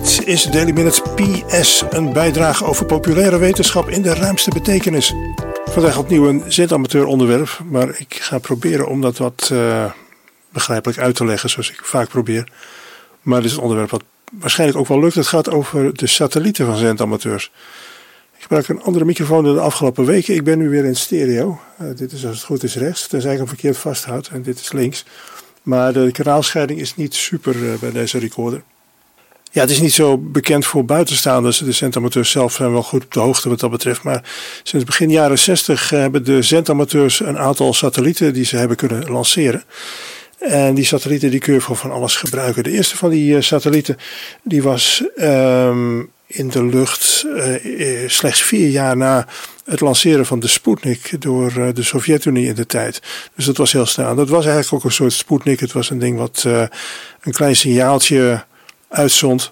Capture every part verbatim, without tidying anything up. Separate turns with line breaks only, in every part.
Dit is Daily Minutes P S, een bijdrage over populaire wetenschap in de ruimste betekenis. Vandaag opnieuw een zendamateur onderwerp, maar ik ga proberen om dat wat uh, begrijpelijk uit te leggen, zoals ik vaak probeer. Maar dit is een onderwerp wat waarschijnlijk ook wel lukt. Het gaat over de satellieten van zendamateurs. Ik gebruik een andere microfoon dan de afgelopen weken. Ik ben nu weer in stereo. Uh, dit is als het goed is rechts, tenzij ik hem verkeerd vasthoud. En dit is links. Maar de kanaalscheiding is niet super uh, bij deze recorder. Ja, het is niet zo bekend voor buitenstaanders. De zendamateurs zelf zijn wel goed op de hoogte wat dat betreft. Maar sinds begin jaren zestig hebben de zendamateurs een aantal satellieten die ze hebben kunnen lanceren. En die satellieten die kun je voor van alles gebruiken. De eerste van die uh, satellieten die was um, in de lucht uh, slechts vier jaar na het lanceren van de Sputnik door uh, de Sovjet-Unie in de tijd. Dus dat was heel snel. Dat was eigenlijk ook een soort Sputnik. Het was een ding wat uh, een klein signaaltje uitzond.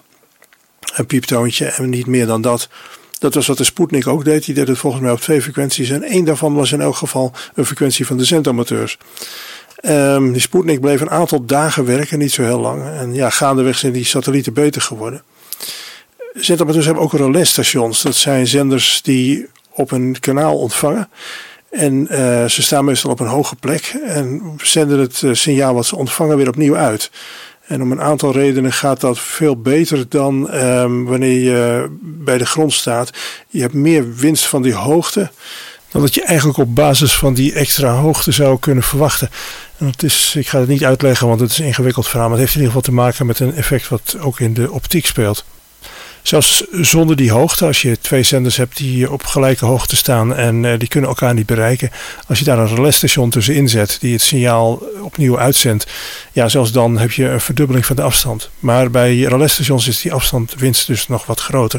Een pieptoontje en niet meer dan dat. Dat was wat de Sputnik ook deed. Die deed het volgens mij op twee frequenties. En één daarvan was in elk geval een frequentie van de zendamateurs. Um, die Sputnik bleef een aantal dagen werken, niet zo heel lang. En ja, gaandeweg zijn die satellieten beter geworden. Zendamateurs hebben ook relaisstations. Dat zijn zenders die op een kanaal ontvangen. En uh, ze staan meestal op een hoge plek. En zenden het uh, signaal wat ze ontvangen weer opnieuw uit. En om een aantal redenen gaat dat veel beter dan um, wanneer je bij de grond staat. Je hebt meer winst van die hoogte dan dat je eigenlijk op basis van die extra hoogte zou kunnen verwachten. En dat is, ik ga het niet uitleggen, want het is een ingewikkeld verhaal. Maar het heeft in ieder geval te maken met een effect wat ook in de optiek speelt. Zelfs zonder die hoogte, als je twee zenders hebt die op gelijke hoogte staan en uh, die kunnen elkaar niet bereiken. Als je daar een relaisstation tussenin zet die het signaal opnieuw uitzendt. Ja, zelfs dan heb je een verdubbeling van de afstand. Maar bij relaisstations is die afstandwinst dus nog wat groter.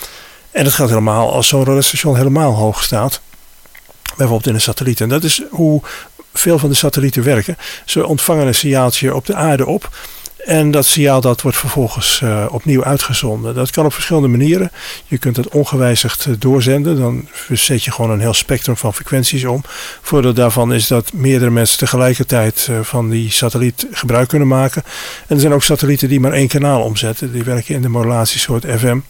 En dat geldt helemaal als zo'n relaisstation helemaal hoog staat. Bijvoorbeeld in een satelliet. En dat is hoe veel van de satellieten werken. Ze ontvangen een signaaltje op de aarde op. En dat signaal dat wordt vervolgens uh, opnieuw uitgezonden. Dat kan op verschillende manieren. Je kunt het ongewijzigd doorzenden. Dan zet je gewoon een heel spectrum van frequenties om. Voordeel daarvan is dat meerdere mensen tegelijkertijd uh, van die satelliet gebruik kunnen maken. En er zijn ook satellieten die maar één kanaal omzetten. Die werken in de modulatiesoort F M.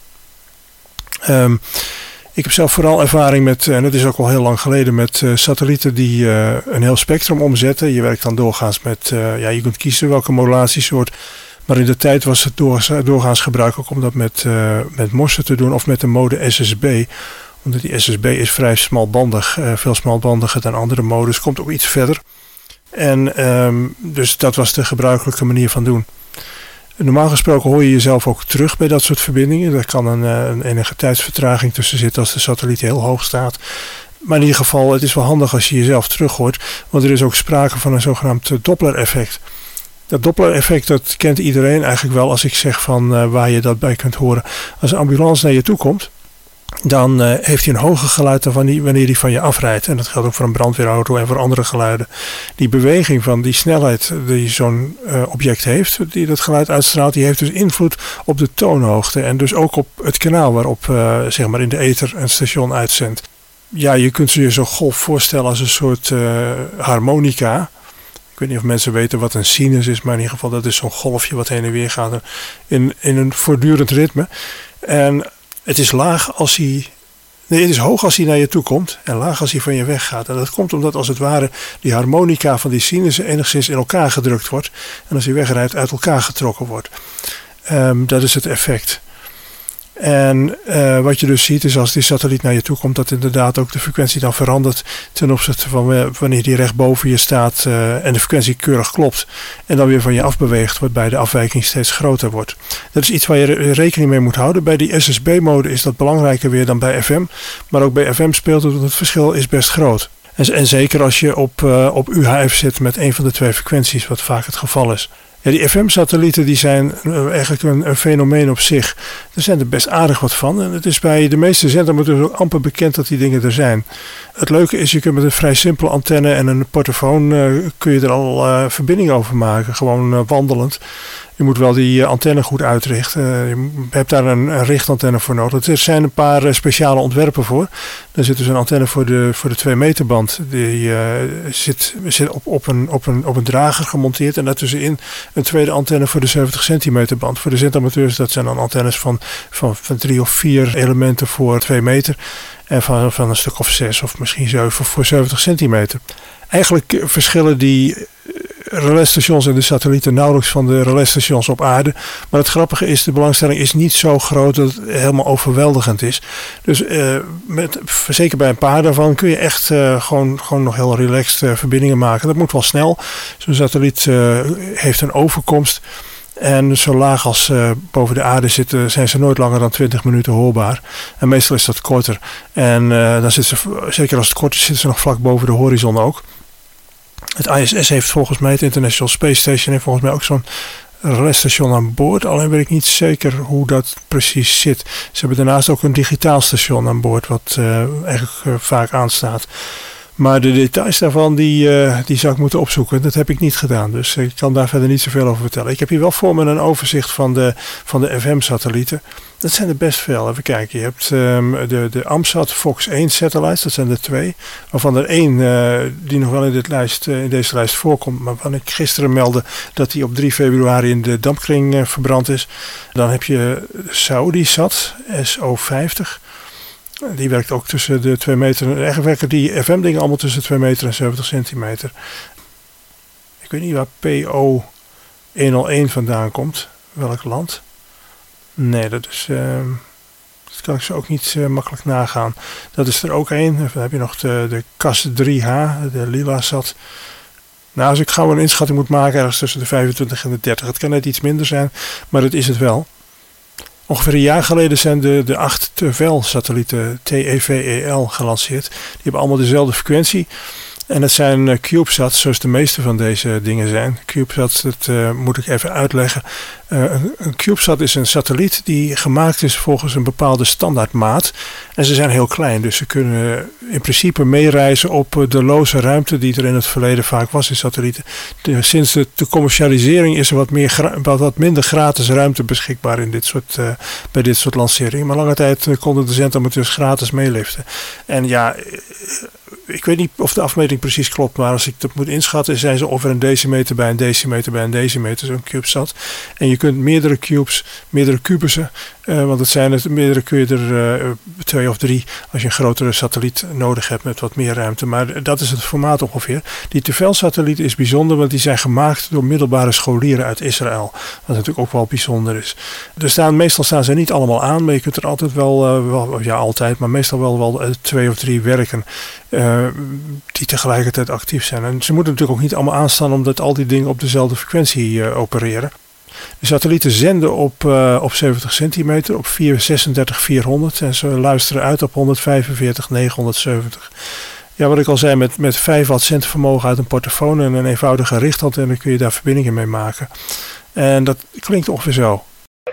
Um, Ik heb zelf vooral ervaring met, en dat is ook al heel lang geleden, met uh, satellieten die uh, een heel spectrum omzetten. Je werkt dan doorgaans met, uh, ja, je kunt kiezen welke modulatiesoort. Maar in de tijd was het door, doorgaans gebruik ook om dat met, uh, met morsen te doen of met de mode S S B. Omdat die S S B is vrij smalbandig, uh, veel smalbandiger dan andere modes, komt ook iets verder. En um, dus dat was de gebruikelijke manier van doen. Normaal gesproken hoor je jezelf ook terug bij dat soort verbindingen. Daar kan een, een enige tijdsvertraging tussen zitten als de satelliet heel hoog staat. Maar in ieder geval, het is wel handig als je jezelf terug hoort. Want er is ook sprake van een zogenaamd Doppler-effect. Dat Doppler-effect, dat kent iedereen eigenlijk wel als ik zeg van uh, waar je dat bij kunt horen. Als een ambulance naar je toe komt, dan uh, heeft hij een hoger geluid dan wanneer hij van je afrijdt. En dat geldt ook voor een brandweerauto en voor andere geluiden. Die beweging van die snelheid die zo'n uh, object heeft, die dat geluid uitstraalt, die heeft dus invloed op de toonhoogte. En dus ook op het kanaal waarop uh, zeg maar in de ether een station uitzendt. Ja, je kunt je zo'n golf voorstellen als een soort uh, harmonica. Ik weet niet of mensen weten wat een sinus is, maar in ieder geval dat is zo'n golfje wat heen en weer gaat in, in een voortdurend ritme. En het is laag als hij, nee, het is hoog als hij naar je toe komt en laag als hij van je weggaat. En dat komt omdat als het ware die harmonica van die sinussen enigszins in elkaar gedrukt wordt. En als hij wegrijdt uit elkaar getrokken wordt. Um, dat is het effect. En uh, wat je dus ziet is als die satelliet naar je toe komt, dat inderdaad ook de frequentie dan verandert ten opzichte van uh, wanneer die recht boven je staat uh, en de frequentie keurig klopt. En dan weer van je afbeweegt, waarbij de afwijking steeds groter wordt. Dat is iets waar je re- rekening mee moet houden. Bij die S S B-mode is dat belangrijker weer dan bij F M. Maar ook bij F M speelt het, want het verschil is best groot. En, en zeker als je op, uh, op U H F zit met een van de twee frequenties, wat vaak het geval is. Ja, die F M-satellieten die zijn eigenlijk een, een fenomeen op zich. Er zijn er best aardig wat van. En het is bij de meeste zendamateurs ook amper bekend dat die dingen er zijn. Het leuke is, je kunt met een vrij simpele antenne en een portofoon uh, kun je er al uh, verbinding over maken. Gewoon uh, wandelend. Je je moet wel die antenne goed uitrichten. Uh, je hebt daar een, een richtantenne voor nodig. Er zijn een paar uh, speciale ontwerpen voor. Er zit dus een antenne voor de, voor de twee meter band. Die uh, zit, zit op, op, een, op, een, op een drager gemonteerd. En daartussenin een tweede antenne voor de zeventig centimeter band. Voor de zendamateurs, dat zijn dan antennes van, van, van drie of vier elementen voor twee meter. En van, van een stuk of zes of misschien zeven voor zeventig centimeter. Eigenlijk verschillen die relaisstations en de satellieten nauwelijks van de relaisstations op aarde. Maar het grappige is, de belangstelling is niet zo groot dat het helemaal overweldigend is. Dus uh, met, zeker bij een paar daarvan kun je echt uh, gewoon, gewoon nog heel relaxed uh, verbindingen maken. Dat moet wel snel. Zo'n satelliet uh, heeft een overkomst. En zo laag als uh, boven de aarde zitten, zijn ze nooit langer dan twintig minuten hoorbaar. En meestal is dat korter. En uh, dan zitten ze, zeker als het kort is, zitten ze nog vlak boven de horizon ook. Het I S S heeft volgens mij, het International Space Station, heeft volgens mij ook zo'n relaisstation aan boord. Alleen weet ik niet zeker hoe dat precies zit. Ze hebben daarnaast ook een digitaal station aan boord, wat uh, eigenlijk uh, vaak aanstaat. Maar de details daarvan, die, uh, die zou ik moeten opzoeken. Dat heb ik niet gedaan, dus ik kan daar verder niet zoveel over vertellen. Ik heb hier wel voor me een overzicht van de, van de F M-satellieten. Dat zijn er best veel. Even kijken. Je hebt um, de, de AMSAT Fox één satellites, dat zijn er twee. Waarvan er één uh, die nog wel in, dit lijst, uh, in deze lijst voorkomt. Maar waarvan ik gisteren meldde dat die op drie februari in de dampkring uh, verbrand is. Dan heb je Saudi-sat, S O vijftig. Die werkt ook tussen de twee meter. Eigenlijk werken die F M-dingen allemaal tussen twee meter en zeventig centimeter. Ik weet niet waar P O honderdéén vandaan komt. Welk land? Nee, dat is... Uh, dat kan ik zo ook niet uh, makkelijk nagaan. Dat is er ook één. Dan heb je nog de, de C A S drie H, de Lila-sat. Nou, als ik gauw een inschatting moet maken, ergens tussen de vijfentwintig en de dertig. Het kan net iets minder zijn, maar dat is het wel. Ongeveer een jaar geleden zijn de, de acht Tevel-satellieten, T E V E L, gelanceerd. Die hebben allemaal dezelfde frequentie. En het zijn uh, CubeSats, zoals de meeste van deze dingen zijn. CubeSats, dat uh, moet ik even uitleggen. Uh, een, een CubeSat is een satelliet die gemaakt is volgens een bepaalde standaardmaat. En ze zijn heel klein, dus ze kunnen in principe meereizen op de loze ruimte die er in het verleden vaak was in satellieten. De, sinds de, de commercialisering is er wat, meer gra- wat, wat minder gratis ruimte beschikbaar in dit soort, uh, bij dit soort lanceringen. Maar lange tijd uh, konden de zendamateurs gratis meeliften. En ja... Uh, Ik weet niet of de afmeting precies klopt, maar als ik dat moet inschatten, zijn ze ongeveer een decimeter bij een decimeter bij een decimeter, zo'n CubeSat. En je kunt meerdere cubes, meerdere kubussen, uh, want het zijn het, meerdere kun je er uh, twee of drie als je een grotere satelliet nodig hebt met wat meer ruimte. Maar dat is het formaat ongeveer. Die Tevel-satelliet is bijzonder, want die zijn gemaakt door middelbare scholieren uit Israël. Wat natuurlijk ook wel bijzonder is. Er staan, meestal staan ze niet allemaal aan, maar je kunt er altijd wel, uh, wel ja altijd, maar meestal wel, wel uh, twee of drie werken. Uh, die tegelijkertijd actief zijn. En ze moeten natuurlijk ook niet allemaal aanstaan omdat al die dingen op dezelfde frequentie uh, opereren. De satellieten zenden op, uh, op zeventig centimeter, op vierhonderdzesendertig vierhonderd en ze luisteren uit op honderdvijfenveertig negenhonderdzeventig. Ja, wat ik al zei, met, met vijf watt zendvermogen uit een portofoon en een eenvoudige richtantenne kun je daar verbindingen mee maken. En dat klinkt ongeveer zo.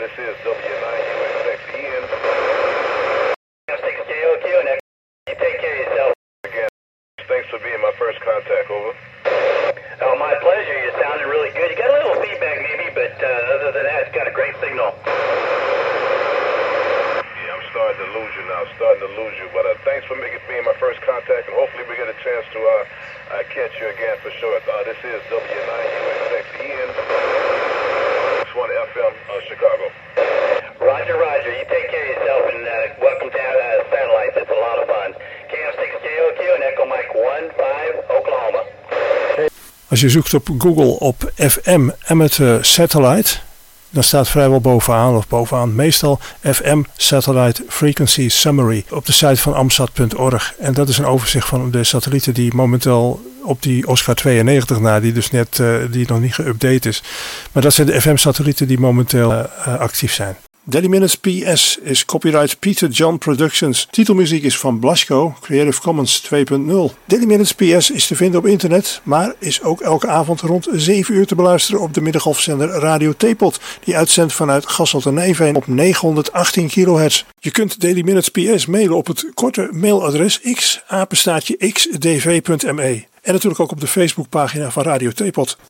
Starting to lose you, but uh, thanks for making being my first contact, and hopefully we get a chance to uh, uh, catch you again for sure. Uh, this is W nine U X X E N one F M, uh, Chicago.
Roger, Roger. You take care of yourself, and uh, welcome to uh, Satellites. It's a lot of fun. K F six J O Q and Echo Mike one five, Oklahoma.
Als je zoekt op Google op F M Amateur Satellite, dan staat vrijwel bovenaan, of bovenaan meestal F M Satellite Frequency Summary op de site van amsat punt org. En dat is een overzicht van de satellieten die momenteel op die Oscar tweeënnegentig na, die dus net uh, die nog niet geüpdate is. Maar dat zijn de F M-satellieten die momenteel uh, uh, actief zijn. Daily Minutes P S is copyright Peter John Productions. Titelmuziek is van Blasco, Creative Commons twee punt nul. Daily Minutes P S is te vinden op internet, maar is ook elke avond rond zeven uur te beluisteren op de middengolfzender Radio Theepot, die uitzendt vanuit Gasselte-Nijveen op negenhonderdachttien kilohertz. Je kunt Daily Minutes P S mailen op het korte mailadres x apenstaartje x d v punt m e en natuurlijk ook op de Facebookpagina van Radio Theepot.